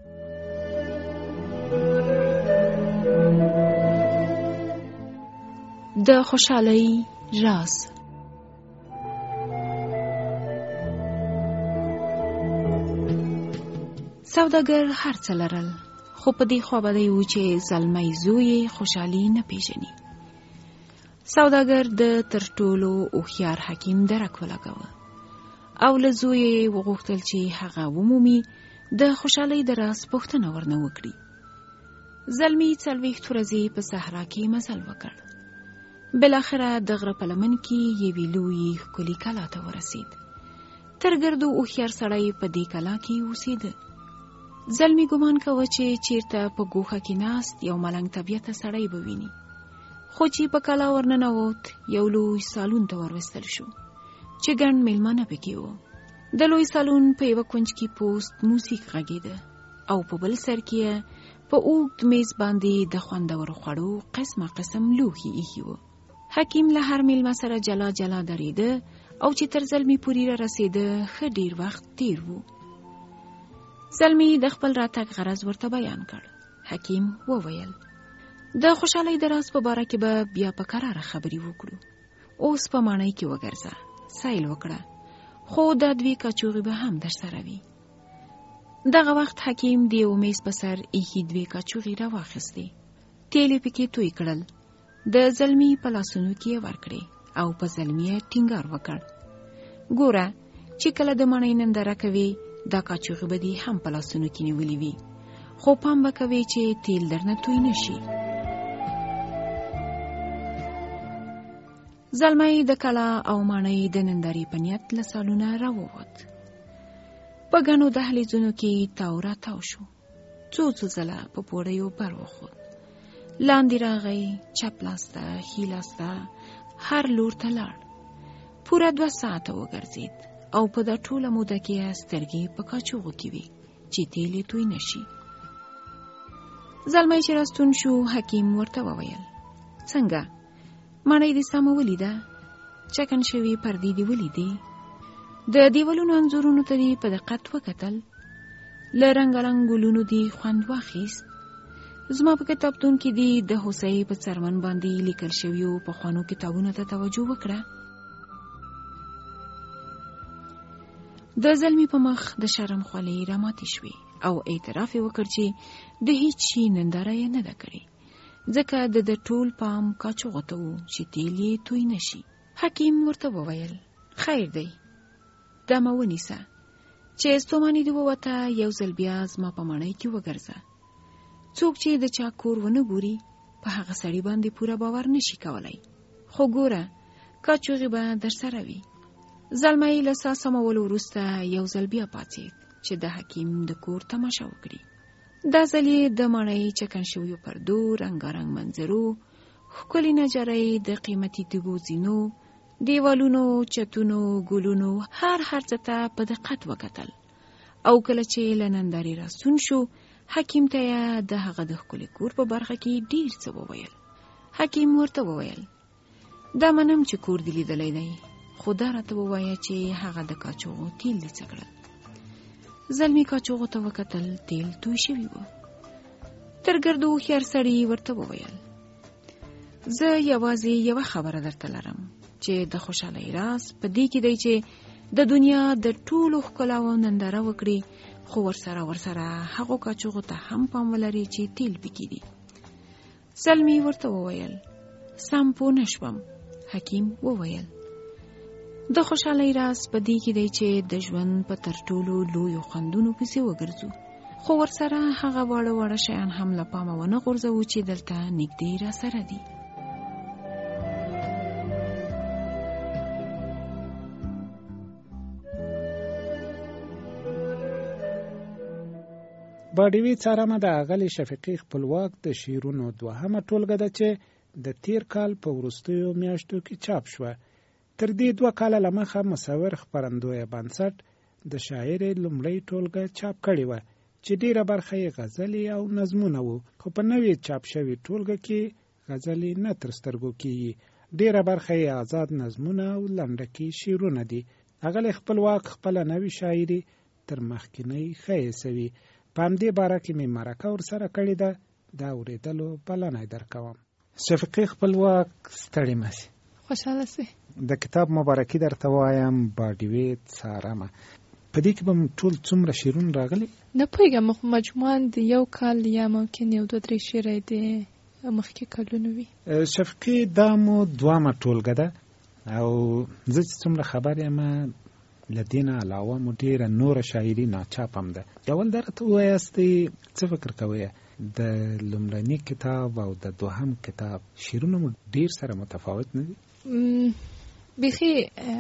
د خوشحالۍ راز سوداګر هر څه لرل خو په دې خوا به دی و چې زلمی زوی خوشحالي نه پیژني سوداګر د تر ټولو هوښیار حکیم درک ولګاوه او له زوی یې وغوښتل چې هغه ومومي د خوشحالۍ د راز پوښتنه ورنه وکړي زلمی څلوېښت ورځې په صحرا کې مزل وکړ بالاخره د غره په لمن کې یوې لویې ښکلې کلا ته ورسید تر ګردو هوښیار سړی په دې کلا کې اوسېده زلمی ګمان کوه چې چیرته په ګوښه کې ناست یو ملنګ طبیعته سړی به ویني خو چې په کلا ورننوت یو لوی سالون ته وروستل شو چې ګڼ میلمانه پکې وو د لوی سالون په یوه کونج کې پوست موسیق غږېده او په بل سر کې په اوږد میز باندې د خوندورو خوړو قسمه قسم لوښي ایښي وو حکیم له هر میلمه سره جلا جلا درېده او چې تر زلمی پورې را رسېده ښه ډېر وخت تیر وو زلمی د خپل راتګ غرض ورته بیان کړ حکیم وویل د خوشحالۍ د راز په باره کې به بیا په کراره خبرې وکړو اوس په ماڼۍ کې وګرځه سایل وکړه خو دا دوی کاچوغې به هم در سره وي دغه وخت حکیم د یو میز په سر ایښي دوې کاچوغې راواخیستې تیل یې پکې توی کړل د زلمی په لاسونو کې یې ورکړې او په زلمی یې ټینګار وکړ ګوره چې کله د ماڼۍ ننداره کوي دا کاچوغې به دې هم په لاسونو کې نیولې وي خو پام به کوي چې تیل درنه توی نشي زلمی د کلا او ماڼۍ د نندارې په نیت له سالونه راووت په ګڼو دهلیزونو کې تاو راتاو شو څو څو ځله په پوړیو بر وخوت لاندې راغی چپ لاسته ښي لاسته هر لور ته لاړ پوره دوه ساعته وګرځېد او په دا ټوله موده کې سترګې په کاچوغو کې وي چې تیل یې توی نشي زلمی چې راستون شو حکیم ورته وویل څنګه ماڼۍ دې سمه ولیده چکن شوي پردې دې ولیدې د دیوالونو انځورونو ته دې په دقت وکتل له رنګارنګ ګلونو دې خوند واخیست زما په کتابتون کې دې د هوسۍ په څرمن باندې لیکل شویو پخوانو کتابونو ته توجه وکړه د زلمی په مخ د شرم خولې راماتې شوې او اعتراف یې وکړ چې د هیڅ شي ننداره یې نه ده کړې ځکه د د ټول پام کاچوغه ته و چې تیل یې توی نشي. حکیم ورته وویل خیر دی، دا مه ونیسه چې ستوماني دې ووته، یو ځل بیا زما په ماڼۍ کې وګرځه. څوک چې د چا کور ونه ګوري په هغه سړي باندې پوره باور نشي کولای. خو ګوره کاچوغې به در سره وي. زلمی له ساه سمولو وروسته یو ځل بیا پاڅېد چې د حکیم د کور تماشه وکړي. دا ځل یې د ماڼۍ چکن شویو پردو، رنګارنګ منظرو، ښکلې نجارۍ، د قیمتي تیږو زینو، دیوالونو، چتونو، ګلونو، هر هر څه ته په دقت وکتل. او کله چې له نندارې راستون شو، حکیم ته یې د هغه د ښکلي کور په برخه کې ډیر څه وویل. حکیم ورته وویل دا منم چې کور دې لیدلی دی، خو دا راته ووایه چې هغه د کاچوغو تیل دې څه کړل. زلمی کاچوغو ته وکتل، تیل توی شوي وو. تر ګردو هوښیار سړي ورته وویل زه یوازې یوه خبره درته لرم چې د خوشحالۍ راز په دې کې دی چې د دنیا د ټولو ښکلاوو ننداره وکړي، خو ورسره ورسره هغو کاچوغو ته هم پام ولري چې تیل پکې دي. زلمی ورته وویل سم پوه نه شوم. حکیم وویل د خوشحالۍ راز په دې کې دی چې د ژوند په تر ټولو لویو خوندونو پسې وګرځو، خو ورسره هغه واړه واړه شیان هم له پامه ونه غورځوو چې دلته نږدې را سره دي. باډیوي څارمه د اغلې شفیقي خپلواک د شعرونو دوهمه ټولګه ده چې د تیر کال په وروستیو میاشتو کې چاپ شوه. تر دې دوه کاله له مخه مصور خپرندویه بنسټ د شاعرې لومړۍ ټولګه چاپ کړې وه چې ډیره برخه یې غزلې او نظمونه وو، خو په نوې چاپ شوې ټولګه کې غزلې نه تر سترګو کېږي. ډیره برخه یې آزاد نظمونه او لنډکي شعرونه دي. اغلې خپلواک خپله نوې شاعري تر مخکینۍ ښه ایسوي. په همدې باره کې مې مرکه ورسره کړې ده، دا اورېدلو بلنه یې درکوم. شفیقي خپلواک ستړې مه سي. خوشحاله سي. د کتاب مبارکي درته وایم باډیوي څارمه. په دې کې به ټول څومره شعرونه راغلي؟ نه پوهېږم، خو مجموعاً د یو کال یا ممکن یو دوه درې شعره د مخکې کلونو وي. شفیقي دا مو دوامه ټولګه ده او زه چې څومره خبر یم له دې نه علاوه مو ډېره نوره شاعري ناچاپ هم ده. اول دا راته ووایاستئ څه فکر کوئ د لومړني کتاب او د دوهم کتاب شعرونه مو ډېر سره متفاوت نه دي؟ بیخي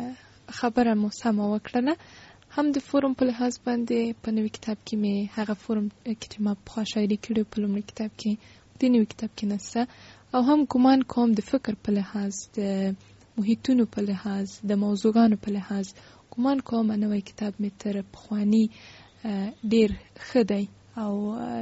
خبره مو سمه وکړله. هم د فورم په لحاظ باندې په نوي کتاب کې مې هغه فورم کې ما پخوا شاعري کړې په لومړي کتاب کې د نوي کتاب کې نسته، او هم ګمان کوم د فکر په لحاظ، د محیطونو په لحاظ، د موضوعانو په لحاظ ګمان کوم نوی کتاب مې تر پخواني ډېر ښه دی او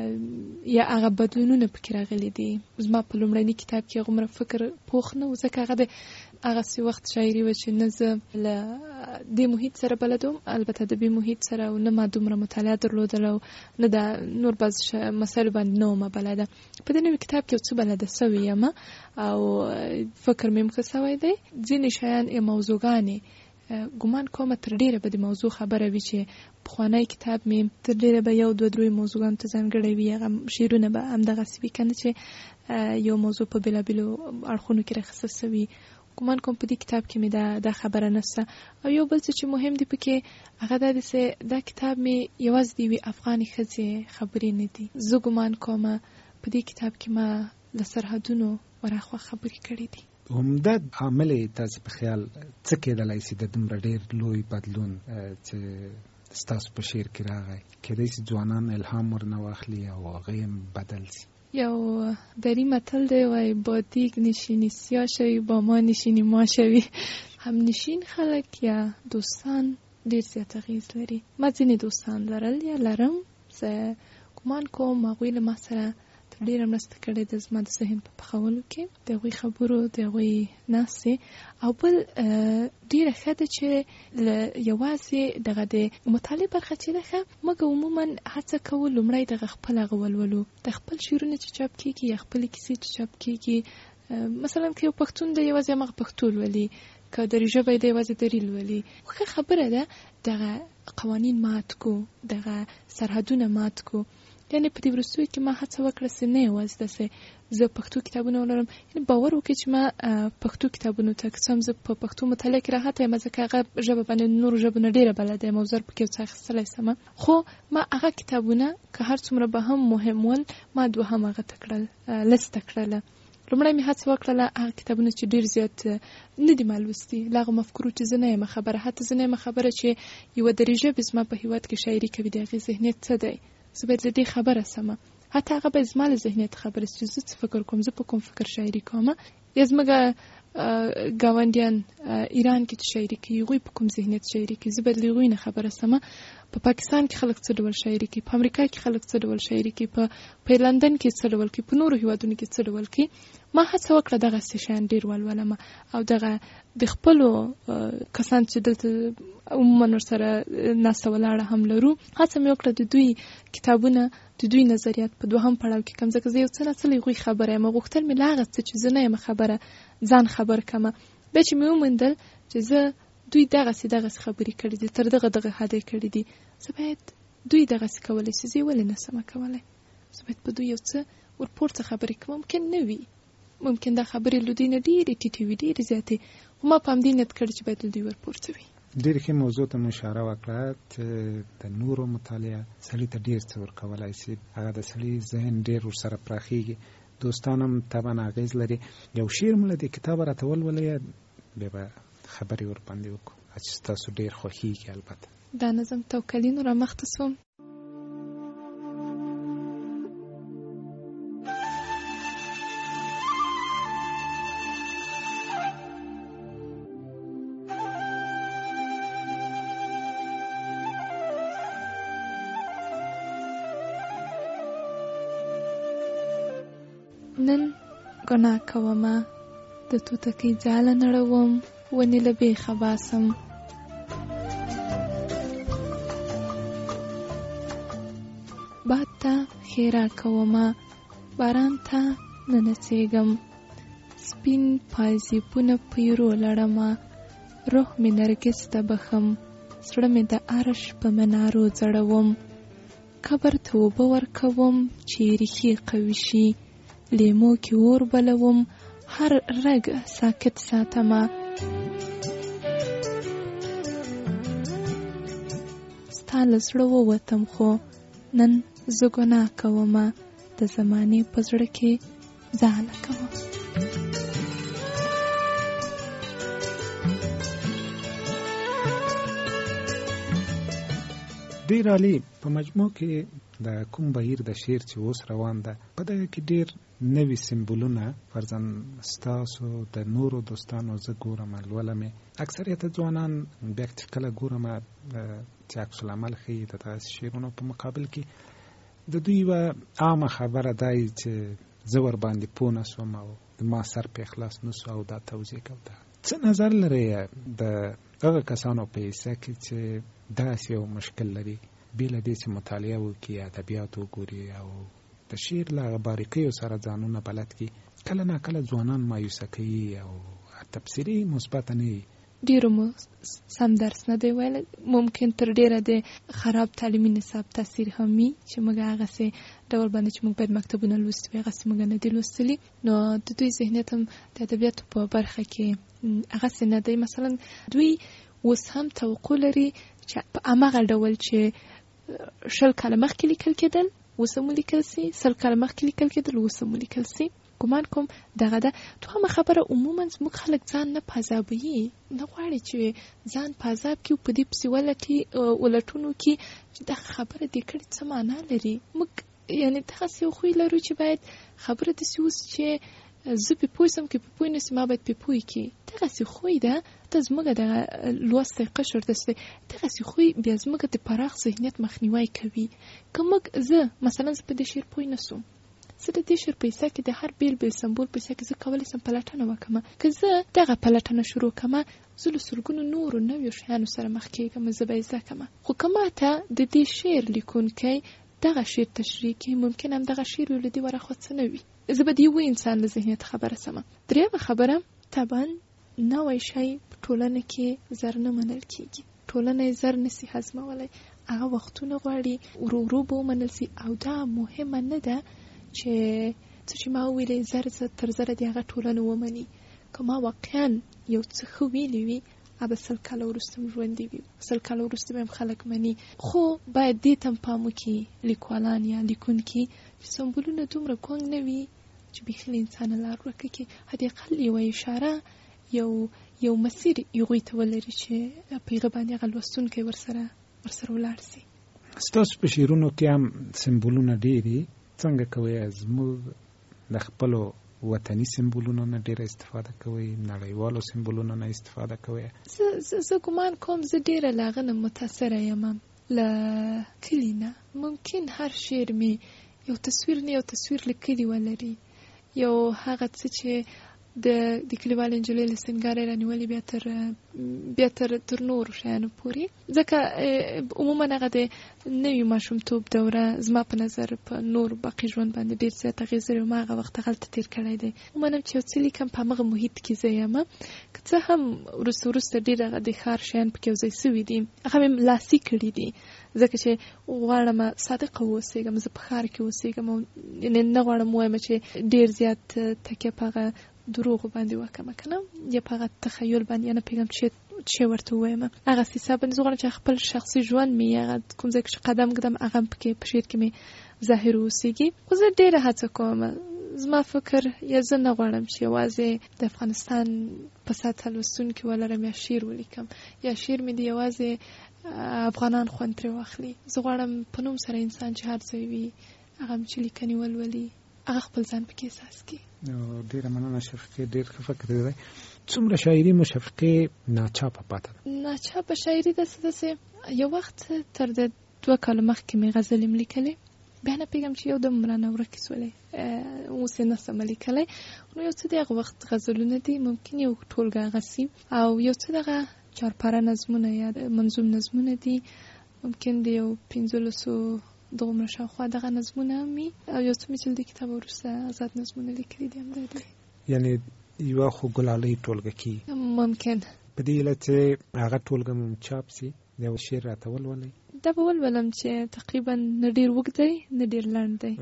یا هغه بدلونونه پکې راغلي دي. زما په لومړني کتاب کې هغومره فکر پوخ نه و، ځکه هغه د هغسې وخت شاعري وه چې نه زه له دې محیط سره بلد وم، البته د بې محیط سره، او نه ما دومره مطالعه درلودله او نه د نور بعض مسایلو باندې نه ومه بلده. په دې نوي کتاب کې یو څه بلده سوې یم او فکر مې هم ښه سوی دی. ځینې شیان یا موضوعګانې ګمان کومه تر ډیره به د موضوع خبره وي چې پخوانی کتاب مې تر ډیره به یو دوه درې موضوعانو ته ځانګړی وي، هغه شعرونه به همدغسې وي، که نه چې یو موضوع په بېلابېلو اړخونو کې راخیسته سوي. ګمان کوم په دې کتاب کې مې دا دا خبره نشته. او یو بل څه چې مهم دی پکې هغه دا دی چې دا کتاب مې یوازې د یوې افغانې ښځې خبرې نه دي. زه ګمان کوم په دې کتاب کې ما له سرحدونو ورهاخوا خبرې کړې دي. عمده عامل تاسو په خیال څه کېدلی شي د دومره ډېر لوی بدلون چې ستاسو په شعر کې راغی؟ کېدای شي ځوانان الهام ورنه واخلي او هغه یې بدل شي. یو دری متل دی وایي بادیک نشینی سیاه شوي با ما نشینی ما شوي. هم نشین خلک یا دوستان ډېر زیات اغېز لري. ما ځینې دوستان لرل یا لرم، زه ګمان کوم هغوی له ما سره ډیره مرسته کړې ده زما د ذهن په پخولو کې، د هغوی خبرو، د هغوی ناستې. او بل ډیره ښه ده چې یوازې دغه د مطالعې برخه چې ده ښه، موږ عموما هڅه کوو لومړی دغه خپل هغه ولولو، د خپل شعرونه چې چاپ کېږي یا خپلې کیسې چې چاپ کېږي. مثلا که یو پښتون دی یوازې همغه پښتو لولي، که دري ژبی دی یوازې دري لولي. ښه خبره ده دغه قوانین مات کو، دغه سرحدونه مات کو. یعنی په دې وروستیو کې ما هڅه وکړه چې نه یوازې داسې زه پښتو کتابونه ولرم، یعنی باور وکړئ چې ما پښتو کتابونو ته که څه هم زه په پښتو مطالعه کې راحته یم، ځکه هغه ژبه باندې نورو ژبو نه ډېره بلده یم او زه پکې څه اخیستلی شم، خو ما هغه کتابونه که هر څومره به هم مهم ول ما دوهم هغه ته کړل، لسته کړله. لومړی مې هڅه وکړله هغه کتابونه چې ډېر زیات نه دي ما لوستي، له هغو مفکورو چې زه نه یم خبره، حتی زه نه یم خبره چې یوه درې ژبې زما په هېواد کې شاعري کوي، د هغې ذهنیت څه دی، زه باید له دې خبره سمه، حتی هغه باید زما له ذهنیت خبره چې زه څه فکر کوم، زه په کوم فکر شاعري کوم، یا زموږ ګاونډیان ایران کې چې شاعري کوي هغوی په کوم ذهنیت شاعري کوي، زه باید له هغوی نه خبره سمه. په پاکستان کې خلک څه ډول شاعري کوي، په امریکا کې خلک څه ډول شاعري کوي، په په لندن کې څه ډول کوي، په نورو هیوادونو کې څه ډول کوي. ما هڅه وکړه دغسې شیان ډېر ولولم او دغه د خپلو کسان چې دلته عموما ورسره ناسته ولاړه هم لرو، هڅه مې وکړه د دوی کتابونه، د دوی نظریات په دوهم پړاو کې کم، ځکه زه یو څه نه څه له هغوی خبره یم، غوښتل مې له هغه څه چې زه نه یم خبره ځان خبر کړم. بیا چې مې وموندل چې زه دوی دغسې دغسې خبرې کړي دي، تر دغه دغه حده یې کړي دي، زه باید دوی دغسې کولی شي، زه یې ولې نه سمه کولی، زه باید په دوی یو څه ورپورته خبرې کوم. ممکن نه وي، ممکن دا خبرې له دوی نه ډېرې ټیټې وي، ډېرې زیاتې، خو ما په همدې نیت کړي چې باید له دوی ورپورته وي. ډېر ښې موضوع ته مو اشاره وکړه چې د نورو مطالعه سړي ته ډېر څه ورکولی شي، هغه د سړي ذهن ډېر ورسره پراخېږي، دوستان هم طبعا اغېز لري. یو شعر مو له دې کتابه راته ولولئ، بیا به خبرې ورباندې وکړو چې ستاسو ډېر خوښېږي. البته دا نظم توکلینو را مخته سوم. نن ګناه کومه د توتکۍ جاله نړوم، ونې له بیخه باسم، باد ته ښېرا کومه باران ته نه نڅېږم، سپین پایزیبونه پیرو لړمه، روح مې نرګس ته بخم، زړه مې د عرش په منارو ځړوم، قبر ته اوبه ورکوم چې ریښې قوي شي، لیمو کې اور بلوم، هر رګ ساکت ساتمه، ستا له زړه ووتم خو نن زه ګناه کومه، د زمانې په زړه کې ځاله کوم. ډېر عالي. په مجموع کې د کوم بهیر د شعر چې اوس روان ده په دغه کې ډېر نوي سمبولونه فرضاً ستاسو د نورو دوستانو زه ګورم لولم، اکثریت ځوانان بیا چې کله ګورم چې عکس العمل ښیي د دغسې شعرونو په مقابل کې د دوی یوه عامه خبره دا وي چې زه ورباندې پوه نه سوم او ما سر پې خلاص نه سو او دا توضیح کوم. څه نظر لرئ د هغه کسانو په حیثیت کې چې داسې یو مشکل لري بې له دې چې مطالعه وکړي، ادبیات وګوري او د شعر له هغه باریکیو سره ځانونه بلد کړي، کله نا کله ځوانان مایوسه کوي او تبصرې مثبته نه وي؟ ډېرو مو سم درس نه دی ویلی، ممکن تر ډېره د خراب تعلیمي نصاب تاثیر هم وي چې موږ هغسې ډول باندې چې موږ باید مکتبونه لوستي وي هغسې موږ نه دي لوستلي، نو د دوی ذهنیت هم د ادبیاتو په برخه کې هغسې نه دی. مثلا دوی اوس هم توقع لري چې په هماغه ډول چې شل کاله مخکې لیکل کېدل اوس هم ولیکل سي، سل کاله مخکې لیکل کېدل اوس هم ولیکل سي. ګمان کوم دغه ده. دوهمه خبره، عموما زموږ خلک ځان نه په عذابوي، نه غواړي چې ځان په عذاب کې په دې پسې ولټي ولټونو کې چې دغه خبره دې کړې څه معنا لري. موږ یعنې دغسې یو خوی لرو چې باید خبره داسې اوس چې زه پې پوه سم که پې پوه نه سي ما باید پې پوه کړي، دغسې خوی ده. ته زموږ دغه لوستی قشر دستی دغسې خوی بیا زموږ د پراخ ذهنیت مخنیوی کوي. که موږ زه مثلا زه په دې شعر پوه نه سوم، زه د دې شعر په حصه کې د هر بیل بیل سمبول په حصه کې زه کولی سم پلټنه وکړم. که زه دغه پلټنه شروع کړم زه له سلګونو نورو نویو شیانو سره مخ کېږم، زه به یې زده کړم. خو که ماته د دې شعر لیکونکی دغه شعر تشریح کړي، ممکن هم دغه شعر له دې ورخوا څه نه وي، زه به د یوه انسان له ذهنیت خبره سمه. درېیمه خبره، طبعا نوی شی په ټولنه کې زر نه منل کېږي، ټولنه یې زر نسي هضمولی. هغه وختونه غواړي ورو ورو به ومنل سي او دا مهمه نه ده چې څه چې ما ویلې زر تر زره د هغه ټولنه ومني که ما واقعا یو څه ښه ویلي وي ابه سل کاله وروسته م ژوندي وي سل کاله وروسته به هم خلک مني خو باید دې ته هم پام وکړي لیکوالان یا لیکونکي چې سمبولونه دومره ګونګ نه وي چې بیخي له انسانه لار ورکه کړي حداقل یوه اشاره یو یو مسیر هغوی ته ولري چې په هغه باندې هغه لوستونکی ورسره ورسره ولاړ سي. ستاسو په شعرونو کې هم سمبولونه ډېر دي، څنګه کوئ زموږ د خپلو وطني سمبولونو نه ډېره استفاده کوئ، نړیوالو سمبولونو نه استفاده کوئ؟ زه ګمان کوم زه ډېره له هغه نه متاثره یم، له کلي نه. ممکن هر شعر مې یو تصویر نه یو تصویر له کلي ولري، یو هغه څه چې د د کلیوالې نجلۍ له سینګاره رانیولې بیا تر بیا تر تر نورو شیانو پورې، ځکه عموما هغه د نوي ماشومتوب دوره زما په نظر په نور باقي ژوند باندې ډېر زیات اغېز لري او ما هغه وخت هغلته تېر کړی دی. عموما چې یو څه لیکم په همغه محیط کې زه یم، که څه هم وروسته وروسته ډېر هغه د ښار شیان پکې یو ځای سوي دي، هغه مې لاسي کړي دي، ځکه چې غواړم صادقه واوسېږم، زه په ښار کې اوسېږم او یعنې نه غواړم ووایم چې ډېر زیات تکیه په هغه دروغ باندې وکم کنه یا په هغه تخیل باندې نه پیغام چې چې ورته وایم هغه حساب باندې زه غواړم چې خپل شخصي ژوند مې هغه کوم ځای کې قدم قدم هغه پکې په شعر کې مې ظاهر اوسېږي. خو زه ډېره هڅه کوم، زما فکر یا زه نه غواړم چې یوازې د افغانستان په سطحه لوستونکي ولرم یا شعر ولیکم یا شعر مې د یوازې افغانان خوند ترې واخلي. زه غواړم په نوم سره انسان چې هر ځای وي هغه چې لیکنې ولولي هغه خپل ځان پکې احساس کړي. ډېره مننه شفقې، ډېر ښه فکر دی. څومره شاعري مو شفقې ناچاپه پاته ده؟ ناچاپه شاعري داسې داسې یو وخت تر د دوه کاله مخکې مې غزلې م لیکلې، بیا نه پوهېږم چې یو دم رانه ورکې سولې، اوس یې نسم لیکلی. نو یو څه د هغه وخت غزلونه دي، ممکن یو ټولګه هغه سي، او یو څه دغه چارپاره نظمونه یا منظوم نظمونه دي، ممکن د یو پنځلسو دومره شاوخوا دغه نظمونه مې او یو څه مې چې د کتاب وروسته آزاد نظمونه لیکلي دي همدا دي. یعنې یوه خو ګلالۍ ټولګه کې ممکن په دې هیله چې هغه ټولګه مو چاپ سي یو شعر راته ولولئ؟ دا به ولولم چې تقریبا نه ډېر اوږد دی نه ډېر لنډ دی.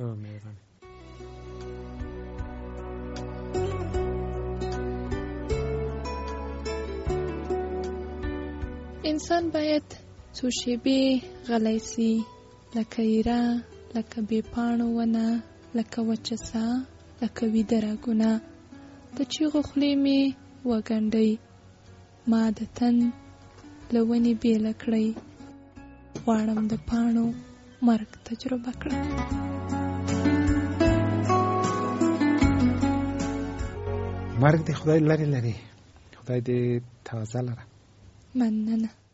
انسان باید څو شېبې غلی سي، لکه ایره، لکه بې پاڼو ونه، لکه وچه ساه، لکه ویده رګونه. د چیغو خولې مې وګنډئ، ما د تن له ونې بېله کړئ، غواړم د پاڼو مرګ تجربه کړم. مرګ دې خدای لرې لرې، خدای دې تازه لره. مننه.